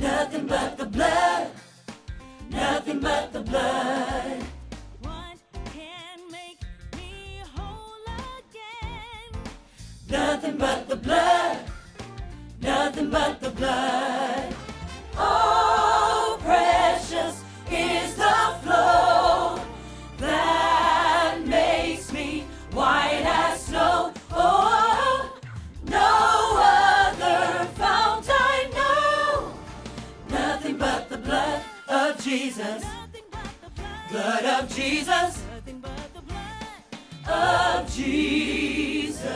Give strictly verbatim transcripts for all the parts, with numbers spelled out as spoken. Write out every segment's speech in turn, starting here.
Nothing but the blood. Nothing but the blood. What can make me whole again? Nothing but the blood. Nothing but the blood. Oh, precious is the flow that makes me white as snow. Oh, no other fount I know. Nothing but the blood of Jesus. Nothing but the blood. Blood of Jesus. Nothing but the blood. Of Jesus.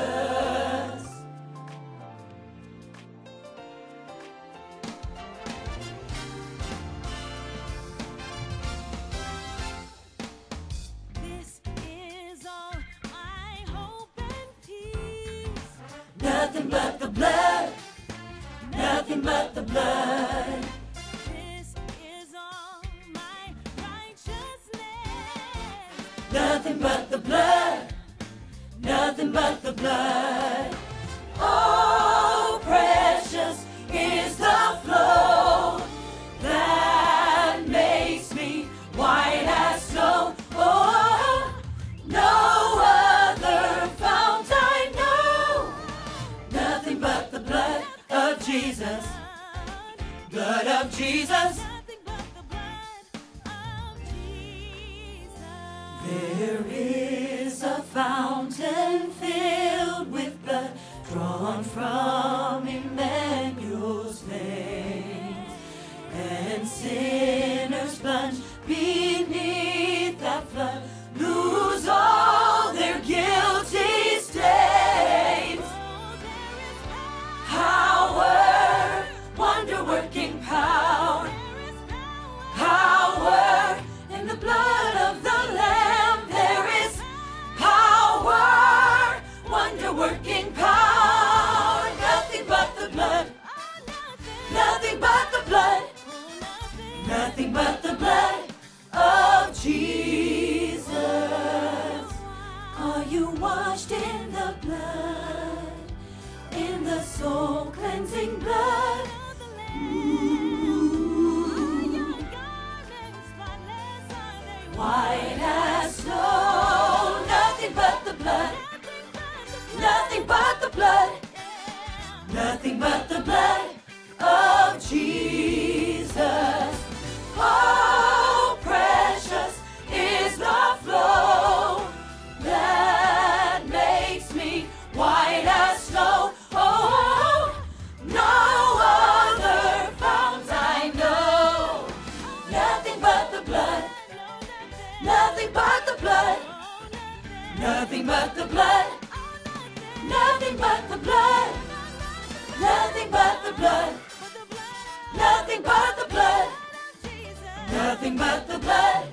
This is all I hope and peace. Nothing but the blood. Nothing but the blood. This is all my righteousness. Nothing but the blood. Nothing but the blood. Oh, precious is the flow that makes me white as snow. Oh, no other fount I know. Nothing but the blood of Jesus. Blood of Jesus. Nothing but the blood of Jesus. There is a fountain filled with blood drawn from Emmanuel's veins, and sinners plunge beneath that flood lose all their guilty stains. Oh, there is Power, wonder-working power, there is power. power in the blood of the Lamb. There is power, wonder-working power. Nothing but the blood. Oh, nothing. Nothing but the blood. Oh, nothing. Nothing but the blood of Jesus. Are you washed in the blood? In the soul cleansing blood? Ooh. White as snow. Nothing but the blood. Nothing but the blood. Nothing but the blood of Jesus. Oh, precious is the flow that makes me white as snow. Oh, no other fount I know. Nothing but the blood. Nothing but the blood. Nothing but the blood. Nothing but the blood. Nothing but the blood. Nothing but the blood. Nothing but the blood